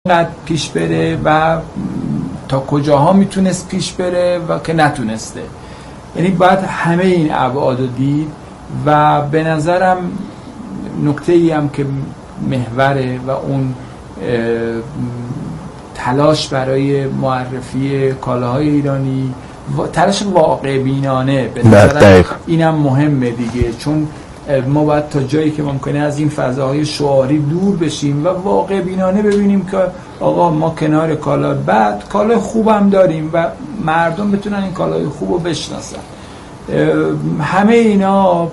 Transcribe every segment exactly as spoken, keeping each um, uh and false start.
قد پیش بره و تا کجاها میتونست پیش بره و که نتونسته. یعنی باید همه این ابعاد رو دید و به نظرم نکته ای هم که محوره و اون تلاش برای معرفی کالاهای ایرانی، تلاش واقع بینانه به نظرم اینم مهمه دیگه، چون ما باید تا جایی که ممکنه از این فضاهای شعاری دور بشیم و واقع بینانه ببینیم که آقا ما کنار کالا بعد کالای خوبم داریم و مردم بتونن این کالای خوب رو بشناسن. همه اینا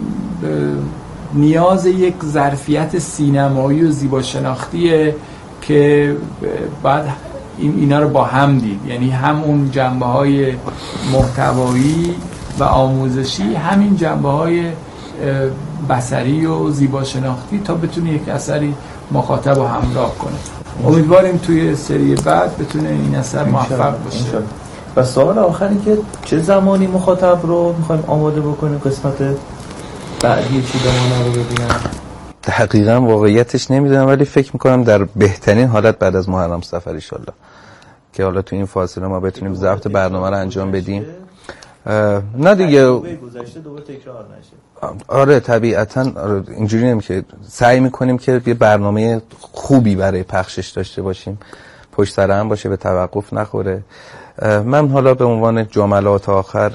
نیاز یک ظرفیت سینمایی و زیباشناختیه که باید این اینا رو با هم دید، یعنی همون جنبه‌های محتوایی و آموزشی، همین جنبه‌های بصری و زیباشناختی تا بتونه یک اثری مخاطب رو همراه کنه. امیدواریم توی سری بعد بتونه این اثر موفق باشه. و سوال آخری که چه زمانی مخاطب رو میخوایم آماده بکنیم قسمت بعدی چیدمان رو ببینم؟ دقیقاً واقعیتش نمیدونم، ولی فکر میکنم در بهترین حالت بعد از محرم صفر ان شاء الله که حالا تو این فاصله ما بتونیم ضبط برنامه رو انجام بدیم. نه دیگه گذشته دوباره تکرار نشه. آره طبیعتاً آره اینجوری نمی که سعی میکنیم که یه برنامه خوبی برای پخشش داشته باشیم، پشت سر هم باشه، به توقف نخوره. من حالا به عنوان جملات آخر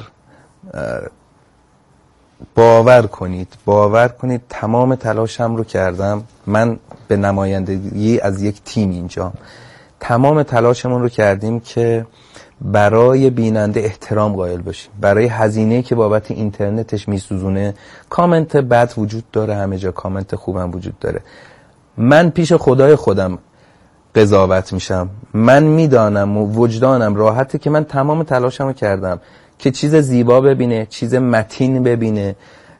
باور کنید باور کنید تمام تلاشم رو کردم. من به نمایندگی از یک تیم اینجا تمام تلاشمون رو کردیم که برای بیننده احترام قائل باشیم، برای هزینه‌ای که بابت اینترنتش میسوزونه. کامنت بد وجود داره، همه جا کامنت خوبم وجود داره. من پیش خدای خودم قضاوت میشم، من میدانم و وجدانم راحته که من تمام تلاشمو کردم که چیز زیبا ببینه، چیز متین ببینه.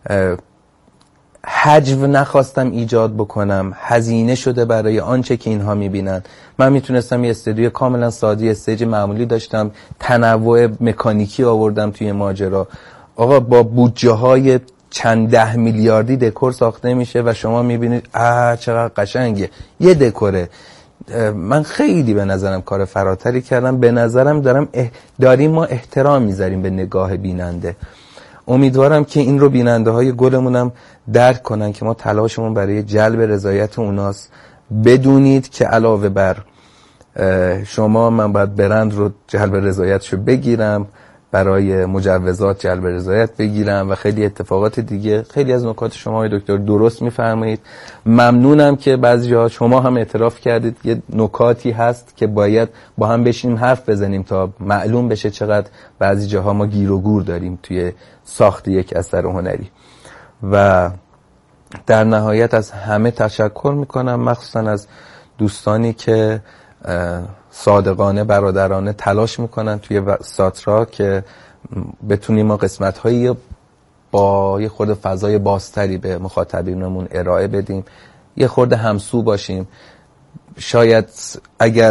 حجو نخواستم ایجاد بکنم، هزینه شده برای آنچه که اینها میبینن. من میتونستم یه استودیو کاملا ساده، استیج معمولی داشتم، تنوع مکانیکی آوردم توی ماجرا. آقا با بودجه های چند ده میلیاردی دکور ساخته میشه و شما میبینید آه چقدر قشنگه، یه دکوره. من خیلی به نظرم کار فراتری کردم. به نظرم دارم اح... داریم ما احترام میذاریم به نگاه بیننده. امیدوارم که این رو بیننده های گلمونم درک کنن که ما تلاشمون برای جلب رضایت اوناست. بدونید که علاوه بر شما من باید برند رو جلب رضایتشو بگیرم، برای مجوزات جلب رضایت بگیرم و خیلی اتفاقات دیگه. خیلی از نکات شما های دکتر درست میفرمایید. ممنونم که بعضی جاها شما هم اعتراف کردید یه نکاتی هست که باید با هم بشینیم حرف بزنیم تا معلوم بشه چقدر بعضی جاها ما گیر و گور داریم توی ساخت یک اثر هنری. و در نهایت از همه تشکر میکنم، مخصوصا از دوستانی که صادقانه برادرانه تلاش میکنن توی ساترا که بتونیم ما قسمت هایی با یه خورده فضای بازتری به مخاطبینمون ارائه بدیم، یه خورده همسو باشیم. شاید اگر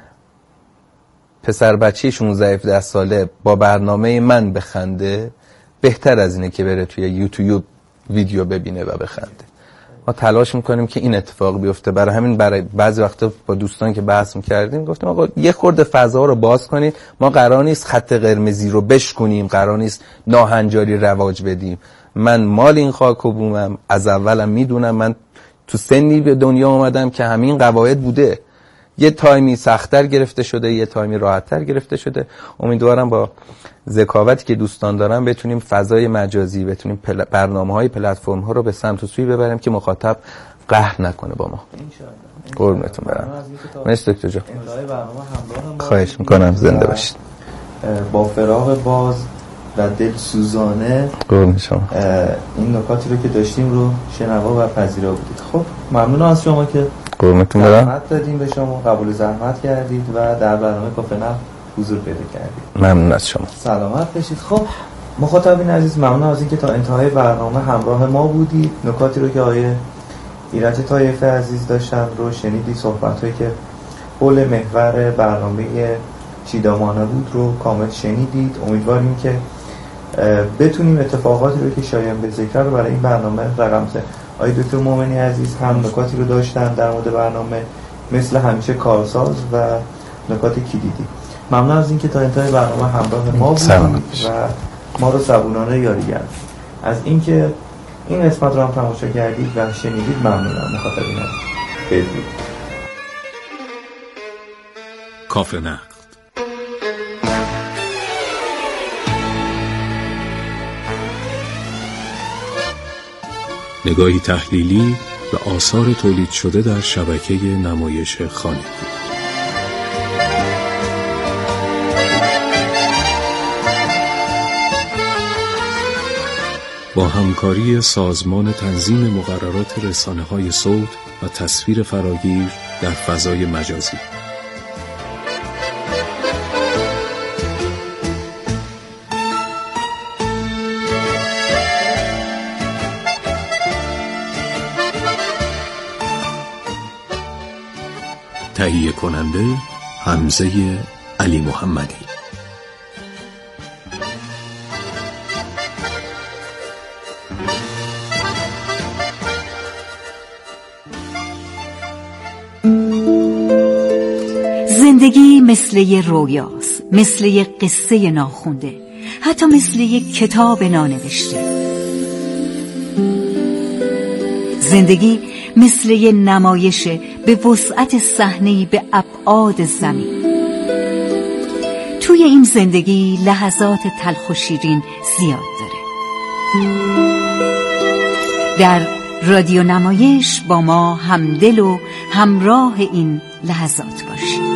پسر بچه شانزده هفده ساله با برنامه من بخنده، بهتر از اینه که بره توی یوتیوب ویدیو ببینه و بخنده. ما تلاش میکنیم که این اتفاق بیفته. برای همین برای بعضی وقتا با دوستان که بحث میکردیم گفتیم آقا یه خورده فضا رو باز کنید. ما قرار نیست خط قرمزی رو بشکنیم، قرار نیست ناهنجاری رواج بدیم. من مال این خاک و بومم، از اولم میدونم. من تو سنی به دنیا اومدم که همین قواعد بوده. یه تایمی سخت‌تر گرفته شده، یه تایمی راحت‌تر گرفته شده. امیدوارم با ذکاوتی که دوستان دارن بتونیم فضای مجازی، بتونیم پل... برنامه‌های پلتفرم‌ها رو به سمت و سوی ببریم که مخاطب قهر نکنه با ما. ان شاء الله. قربونتون برم. مرسی دکتر جان. انتهای برنامه همراه ما. خواهش می‌کنم زنده باشید. با فراق باز و دل سوزانه قربون شما. این نکاتی رو که داشتیم رو شنوا و پذیرا بودید. خب ممنون از شما که قربونتون برم. زحمت دادیم به شما، قبول زحمت کردید و در برنامه کافه نف حضور پیدا کردید. ممنون از شما. سلامت باشید. خب مخاطبین عزیز، ممنون از اینکه تا انتهای برنامه همراه ما بودید. نکاتی رو که آیه ایرج طایفه عزیز داشتن رو شنیدید. صحبت‌هایی که حول محور برنامه چیدامانه بود رو کامل شنیدید. امیدواریم که بتونیم اتفاقاتی رو که شایان به ذکر رو برای این برنامه رقم سه آقای دکتر مومنی عزیز هم نکاتی رو داشتن در مورد برنامه مثل همیشه کارساز و نکات کلیدی. ممنون از اینکه تا انتهای برنامه همراه ما بودید و ما رو صبورانه یاری کردید. از اینکه این قسمت رو هم تماشا کردید و شنیدید ممنونم. مخاطبین بدرود. کافه نقد. نگاهی تحلیلی به آثار تولید شده در شبکه نمایش خانگی. با همکاری سازمان تنظیم مقررات رسانه‌های صوت و تصویر فراگیر در فضای مجازی. تهیه کننده حمزه علی محمدی. زندگی مثل یه رویاست، مثل یه قصه ناخونده، حتی مثل یه کتاب نانوشته. زندگی مثل یه نمایشه به وسعت صحنه‌ای به ابعاد زمین. توی این زندگی لحظات تلخ و شیرین زیاد داره. در رادیو نمایش با ما همدل و همراه این لحظات باشید.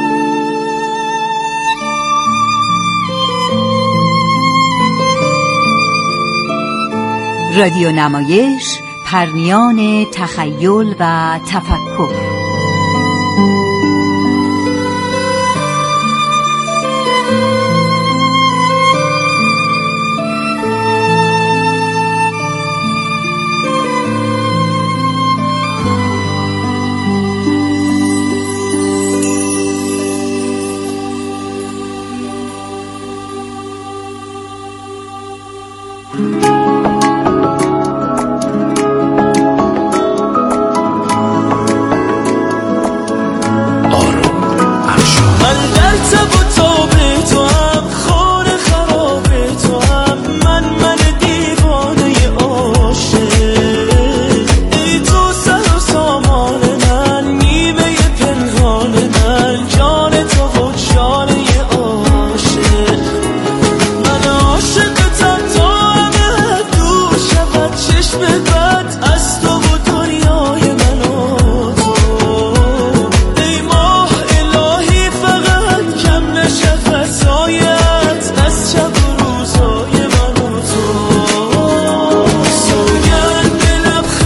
رادیو نمایش، پرنیان تخیل و تفکر.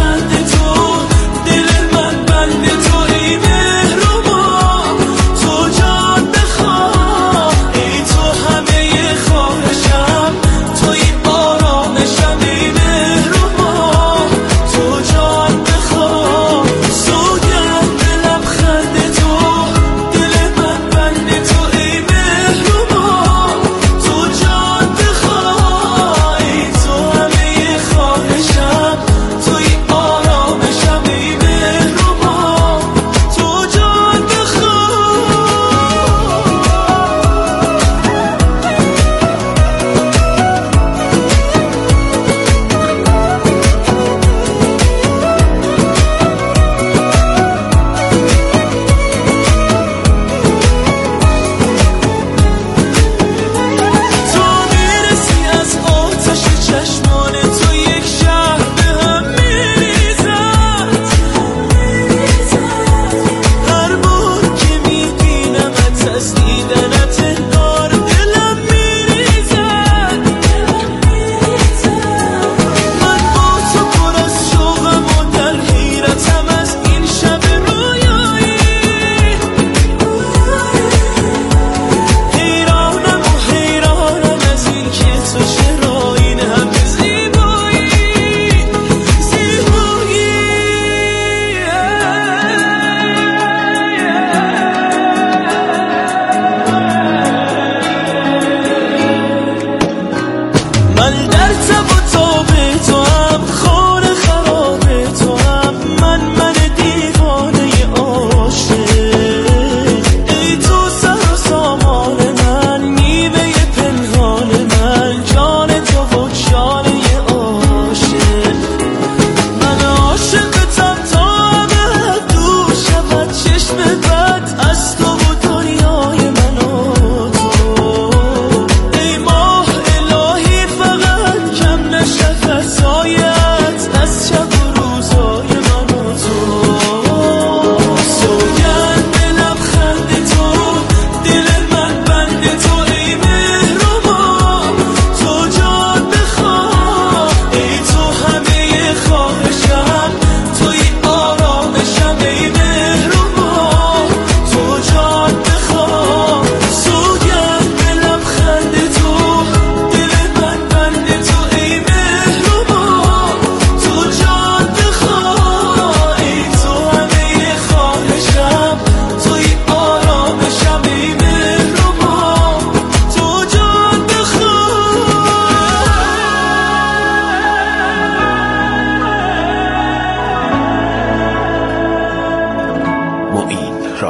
تو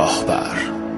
راهبر.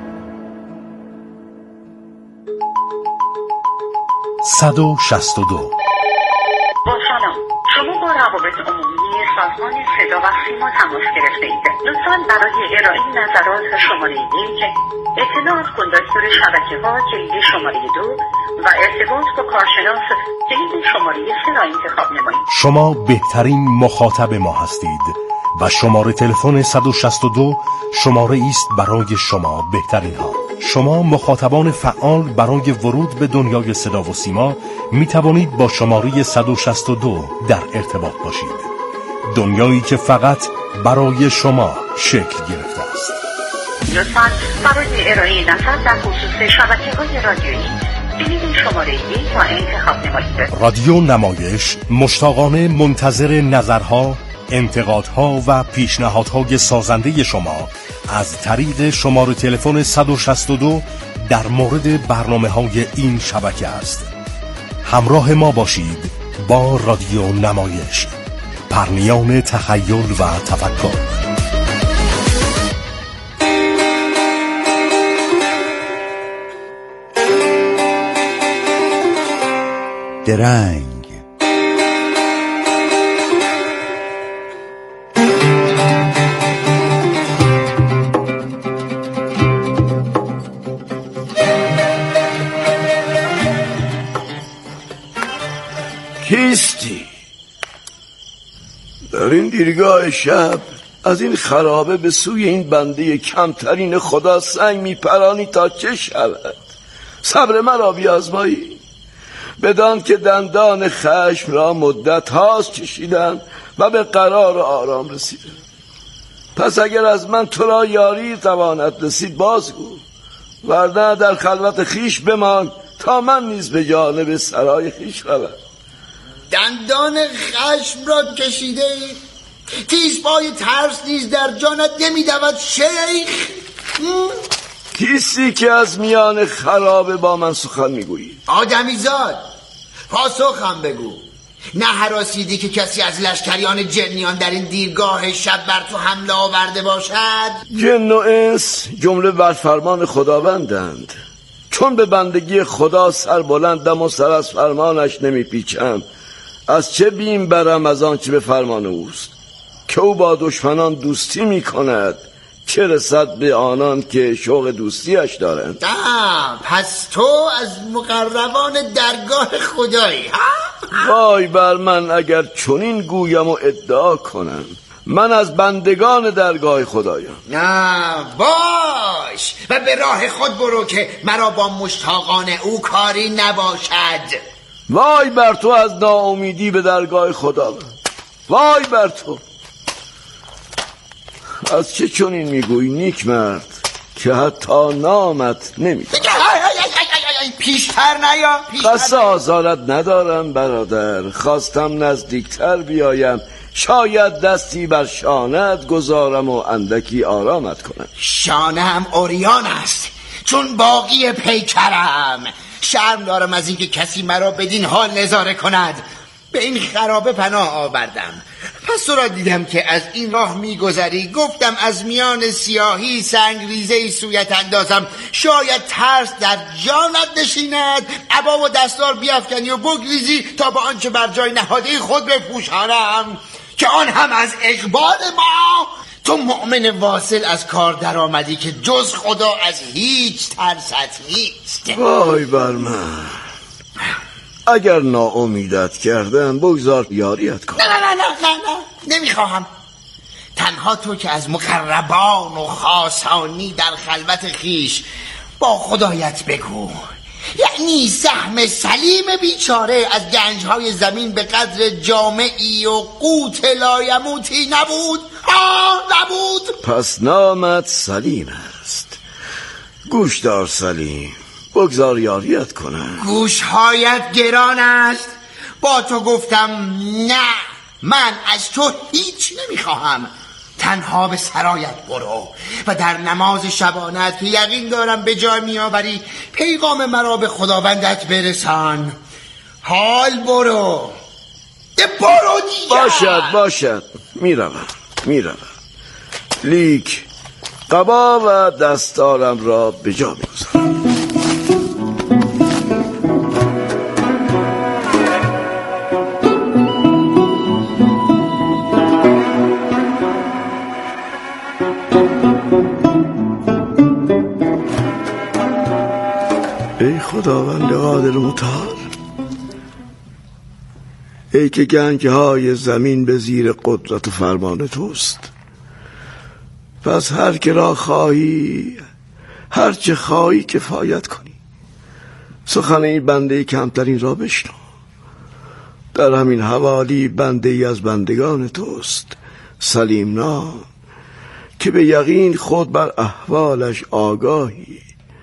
صد و شصت و دو. با سلام، شما با روابط عمومی سازمان صدا و سیما تماس گرفته اید. لطفاً برای ارائه نظرات شماره یک، اطلاعات کندکتور شبکه ها کلید شماره دو و ارتباط با کارشناس کلید شماره سه را انتخاب نمایید. شما بهترین مخاطب ما هستید و شماره تلفن صد و شصت و دو شماره است برای شما بهترین ها. شما مخاطبان فعال برای ورود به دنیای صدا و سیما می توانید با شماره صد و شصت و دو در ارتباط باشید. دنیایی که فقط برای شما شکل گرفته است. لطفاً برای ارائه نظر در خصوص شبکه‌های رادیویی کلید شماره یک را انتخاب نمایید. رادیو نمایش مشتاقانه منتظر نظرها، انتقادها و پیشنهادهای سازنده شما از طریق شماره تلفن صد و شصت و دو در مورد برنامه‌های این شبکه است. همراه ما باشید با رادیو نمایش، پرنیان تخیل و تفکر. درنگ کیستی؟ در این دیرگاه شب از این خرابه به سوی این بنده کمترین خدا سنگ میپرانی تا چه شود؟ صبر مرا بیازمایی، بدان که دندان خشم را مدت هاست کشیدم و به قرار آرام رسیدم. پس اگر از من تو را یاری تواند رسید بازگو، ورنه در خلوت خیش بمان تا من نیز به جانب سرای خیش روم. دندان خشم را کشیده ای؟ تیزپای ترس نیز در جانت نمیدود شیخ؟ کیستی که از میان خرابه با من سخن میگویی؟ آدمیزاد، پاسخم بگو. نه هراسیدی که کسی از لشکریان جنیان در این دیرگاه شب بر تو حمله آورده باشد؟ جن و انس جمله بر فرمان خداوندند. چون به بندگی خدا سر بلندم و سر از فرمانش نمیپیچم، از چه بیم برم از آن چه به فرمان اوست؟ که او با دشمنان دوستی میکند، چه رسد به آنان که شوق دوستیش دارند. آه، پس تو از مقربان درگاه خدایی؟ وای بر من اگر چنین گویم و ادعا کنم. من از بندگان درگاه خدایم. نه باش و به راه خود برو که مرا با مشتاقان او کاری نباشد. وای بر تو از ناامیدی به درگاه خدا. وای بر تو. از چه چنین میگویی نیک مرد که حتی نامت نمیدونم؟ پیشتر نیا. قصد آزارت ندارم برادر، خواستم نزدیکتر بیایم، شاید دستی بر شانت گذارم و اندکی آرامت کنم. شانه هم اوریان است چون باقی پیکرم. شرم دارم از اینکه کسی مرا بدین حال نظاره کند. به این خرابه پناه آوردم، پس تو را دیدم که از این راه میگذری، گفتم از میان سیاهی سنگریزه سویت اندازم، شاید ترس در جانت نشیند، عبا و دستار بیافکنی و بگریزی تا به آنچه بر جای نهاده خود بپوشانم، که آن هم از اقبال ما. تو مؤمن واصل از کار در آمدی که جز خدا از هیچ ترست نیست. وای بر من، اگر ناامیدت کردم بگذار یاریت کنم. نه نه نه نه نه نه نمیخواهم. تنها تو که از مقربان و خاصانی در خلوت خیش با خدایت بگو، یعنی سهم سلیم بیچاره از گنجهای زمین به قدر جامعی و قوت لایموتی نبود؟ آه نبود؟ پس نامت سلیم است. گوش دار سلیم، بگذار یاریت کنم. گوشهایت گران است. با تو گفتم نه، من از تو هیچ نمیخواهم. تنها به سرایت برو و در نماز شبانت که یقین دارم به جای میآوری پیغام مرا به خداوندت برسان. حال برو برو دیگر. باشد باشد، میروم میروم. لیک قبا و دستارم را به جا می‌گذارم. ای خداوند قادر متعال، ای که گنج‌های زمین به زیر قدرت و فرمان توست، پس هر که را خواهی، هر چه خواهی کفایت کنی. سخن این بنده کمترین را بشنو. در همین حوالی بنده ای از بندگان توست، سلیم نام، که به یقین خود بر احوالش آگاهی.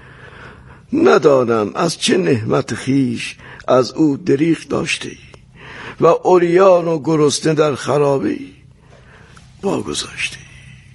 ندانم از چه نعمت خیش از او دریغ داشته ای و عریان و گرسنه در خرابه ای واگذاشته ای.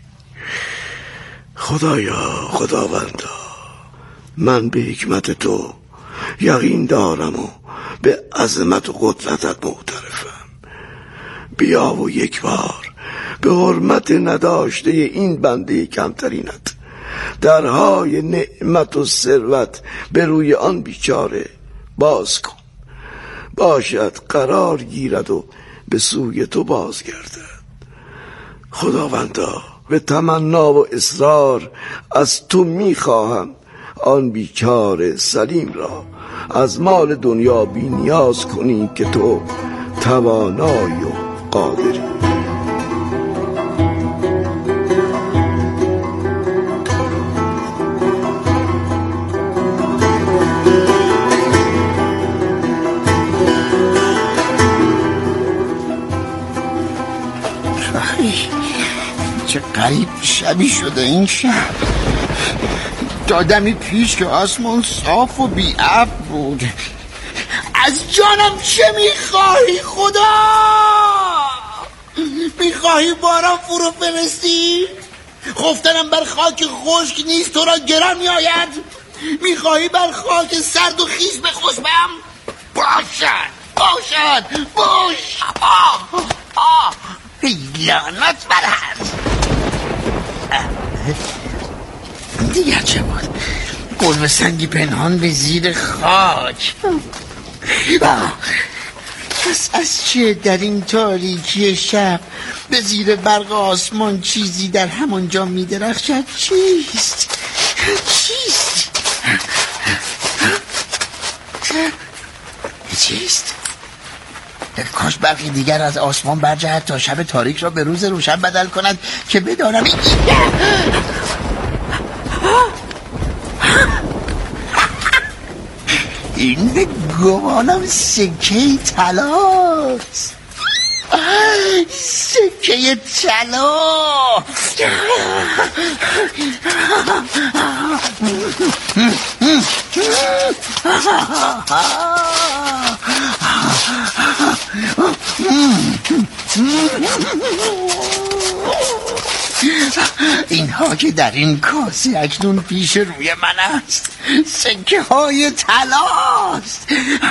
خدایا، خداوندا، من به حکمت تو یقین دارم و به عظمت و قدرتت معترفم. بیا و یک بار به حرمت نداشته این بنده کمترینت درهای نعمت و ثروت به روی آن بیچاره باز کن، باشد قرار گیرد و به سوی تو بازگردد. خداوندا، به تمنا و اصرار از تو میخواهم آن بیچاره سلیم را از مال دنیا بی نیاز کنی که تو توانایی و قادری. چه غریب شبی شده این شب. دادمی پیش که آسمان صاف و بی ابر بود. از جانم چه میخواهی خدا؟ میخواهی باران فرو فرستی؟ خفتنم بر خاک خشک نیست تو را گرم میآید؟ میخواهی بر خاک سرد و خیس بخسبم؟ باشد باشد باش. آه آه لعنت برد. دیگر چه بود؟ قلب سنگی پنهان به زیر خاک. پس از چه در این تاریکی شب به زیر برق آسمان چیزی در همانجا می درخشد؟ چیست؟ چیست؟ چیست؟ کاش برقی دیگر از آسمان برجهد تا شب تاریک را به روز روشن بدل کند که بدانم این این گمانم سکه طلاست. سکه طلا. اینها که در این کاسه اکنون پیش روی من است سکه های طلاست.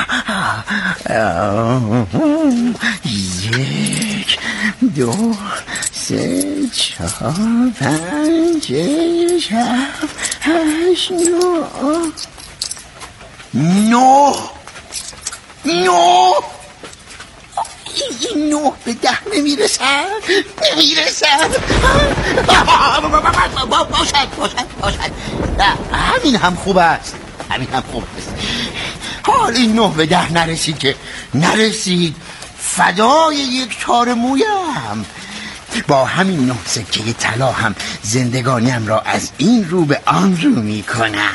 یک دو سه چهار پنج شش هفت هشت نه نه نه این نه به ده نمیرسد نمیرسد. باشد باشد باشد همین هم خوب است همین هم خوب است. حال این نه به ده نرسید که نرسید فدای یک تار مویم. با همین نه سکه طلا هم زندگانیم را از این رو به آن رو می کنم.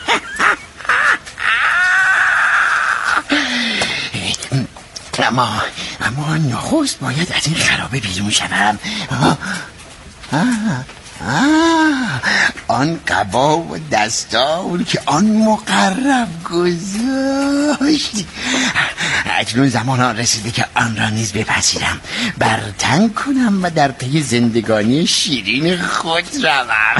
اما اما نخست باید از این خرابه بیرون شوم. آه آه آه آن قبا و دستار که آن مقرب گذاشت اکنون زمان آن رسیده که آن را نیز بپذیرم، برتن کنم و در پی زندگانی شیرین خود روم.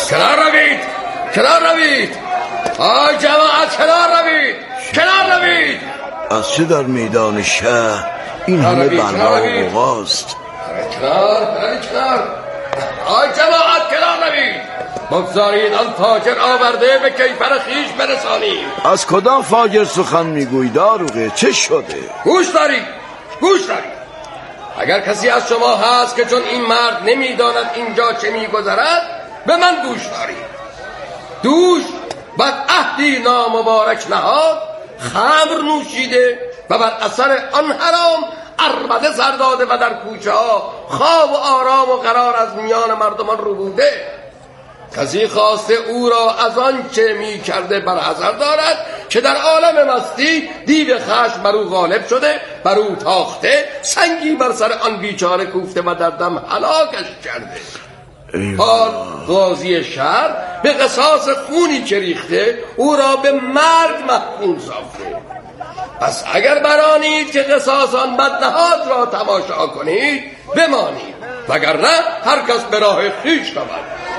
کنار روید، کنار روید. آی جماعت کنار روید، کنار روید. از چه در میدان شهر این همه بلا و غوغاست؟ کنار، کنار. آی جماعت کنار روید. بگذارید آن فاجر آورده به کیفر خیش برسانیم. از کدام فاجر سخن میگوی داروغه؟ چه شده؟ گوش دارید، گوش دارید. اگر کسی از شما هست که چون این مرد نمیداند اینجا چه میگذرد، به من گوش دارید. دوش بر عهدی نامبارک نهاد، خمر نوشیده و بر اثر آن حرام عربده سر داده و در کوچه ها خواب و آرام و قرار از میان مردمان رو بوده. کسی خواسته او را از آن چه می کرده برحذر دارد که در عالم مستی دیو خشم بر او غالب شده، بر او تاخته، سنگی بر سر آن بیچاره کوفته و در دم هلاکش کرده. حال قاضی شهر به قصاص خونی که ریخته او را به مرگ محکوم ساخته. پس اگر برانید که قصاص آن بدنهاد را تماشا کنید بمانید، وگرنه هر کس به راه خویش رود.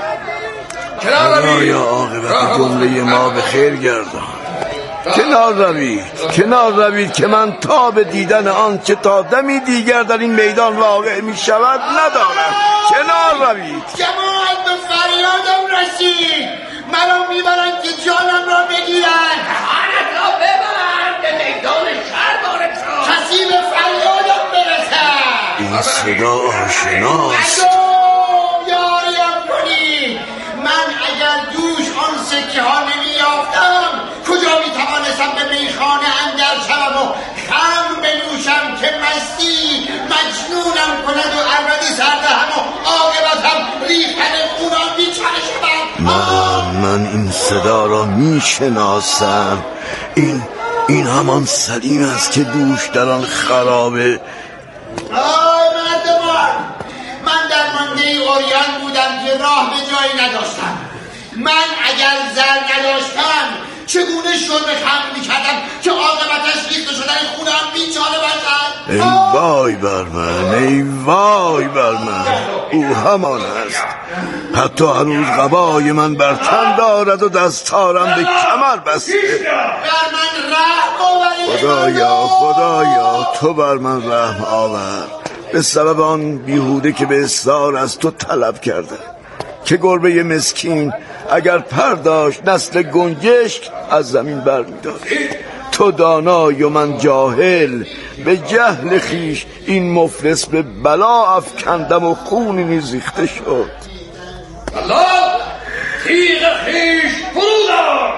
خدایا عاقبت جمله ما به خیر گردان. کنار روید، کنار روید که من تا به دیدن آن چه تا دمی دیگر در این میدان واقع می شود ندارم. کنار روید. جماعت به فریادم رسید، منو میبرن که جانم را بگیرن. خانت را ببرن، به میدان شهر وارد شو. کسی به فریادم برسد. این صدا آشناست. یاریم کنید. من اگر دوش آن سکه ها نمیافتم کجا میتوانستم به میخانه اندر شوم و خمر بنوشم که مستی مجنونم کند و عربده سر دهم و عاقبتم ریختن خونم بیچاره شدم. من من این صدا را میشناسم. این این همان سلیم است که دوش در آن خرابه. آی مردمان، من در مانده اوریان بودم که راه به جایی نداشتم. من اگر زر نداشتم چگونه شرب خمر میکردم که عاقبتش ریخته شدن خونم بیچاره باشد؟ ای وای بر من، ای وای بر من. او همان است. حتی هنوز قبای من بر تن دارد و دستارم به کمر بسته. بر من رحم آور. خدایا خدایا تو بر من رحم آور. به سبب آن بیهوده که به اصرار از تو طلب کرده که گربه مسکین اگر پر داشت نسل گنجشک از زمین بر می داشت. تو دانای و من جاهل، به جهل خیش این مفلس به بلا افکندم و خونی نیزیخته شد. الله تیغ خیش فرودار.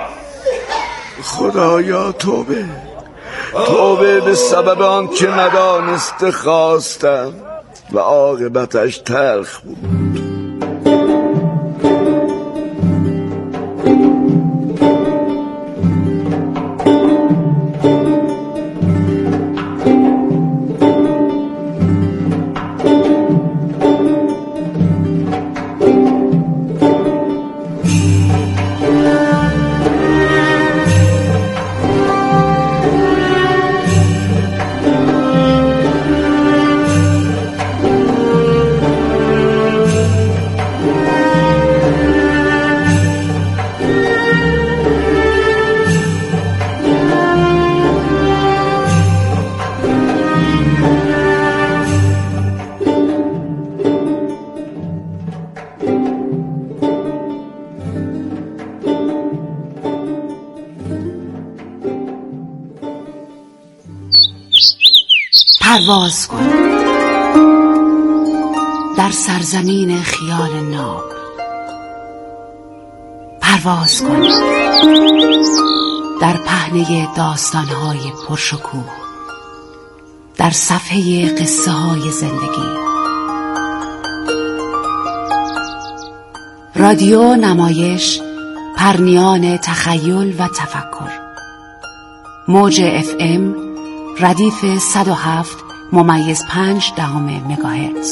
خدایا توبه توبه به سبب آن که ندانسته خواستم و عاقبتش تلخ بود. پرواز کن در سرزمین خیال ناب. پرواز کن در پهنه داستان‌های پرشکوه، در صفحه قصه های زندگی. رادیو نمایش، پرنیان تخیل و تفکر. موج اف ام ردیف صد و هفت ممیز پنج دهم مگاهرتز.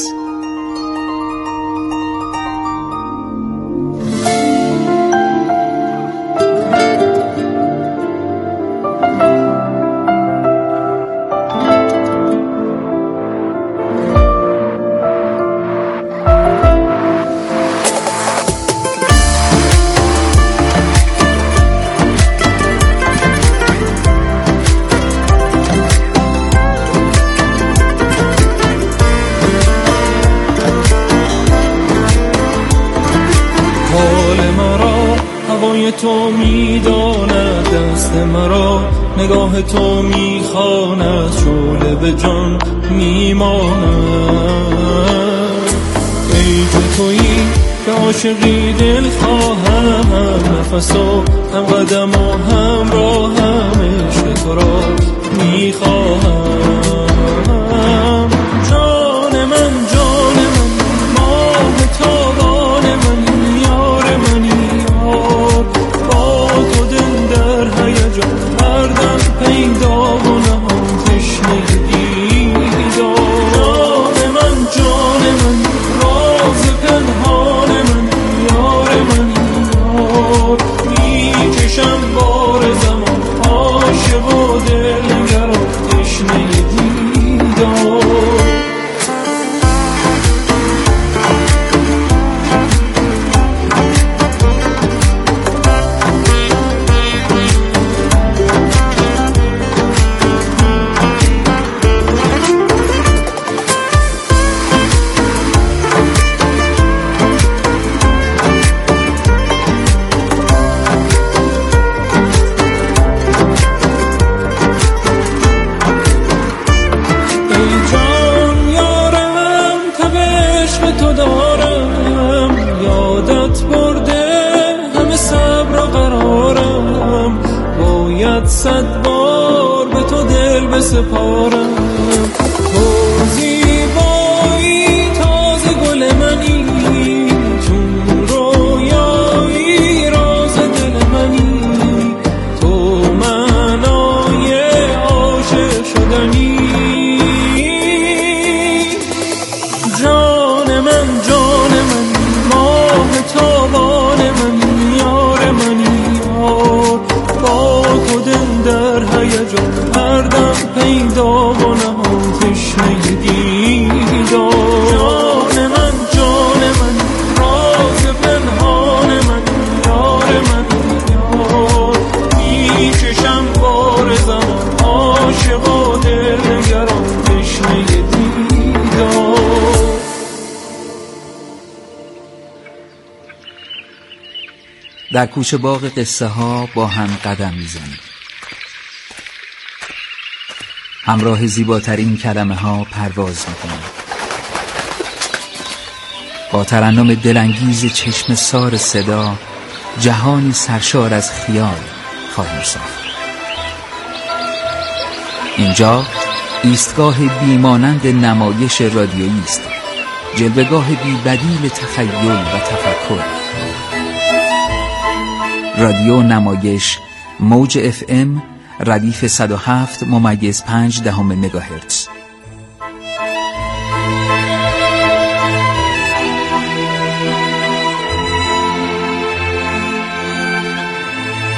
میداند دست مرا نگاه تو میخواند شعله به جان میماند ای که تویی که عاشقی دل خواهم هم نفس و هم قدم و هم راه هم عشق تو را میخواهم جان من جان من ماه تابان من یار منی یار با تو دل در هیجان هر دم پیدا و نهان تشنه دیدار جان من جان من راز پنهان من یار منی یار میکشم بار زمان عاشق و دلگران تشنه دیدار صد بار به تو دل بسپارم تو زیبایی تازه گل منی چون رویایی راز دل منی تو معنای عاشق شدنی جان من جان من ماه تابان من یار منی یار با تو دل در هیجان هر دم پیدا و نهان تشنه دیدار جان من جان من راز پنهان من یار من یار میکشم بار زمان عاشق و دلگران تشنه دیدار. در کوچه باغ قصه ها با هم قدم میزنیم، همراه زیباترین کلمه ها پرواز میکنیم، با ترنم دلانگیز چشم سار صدا جهانی سرشار از خیال خواهیم ساخت. اینجا ایستگاه بیمانند نمایش رادیویی است، جلوه‌گاه بی بدیل تخیل و تفکر. رادیو نمایش موج اف ام ردیف صد و هفت ممیز پنج دهم مگاهرتز.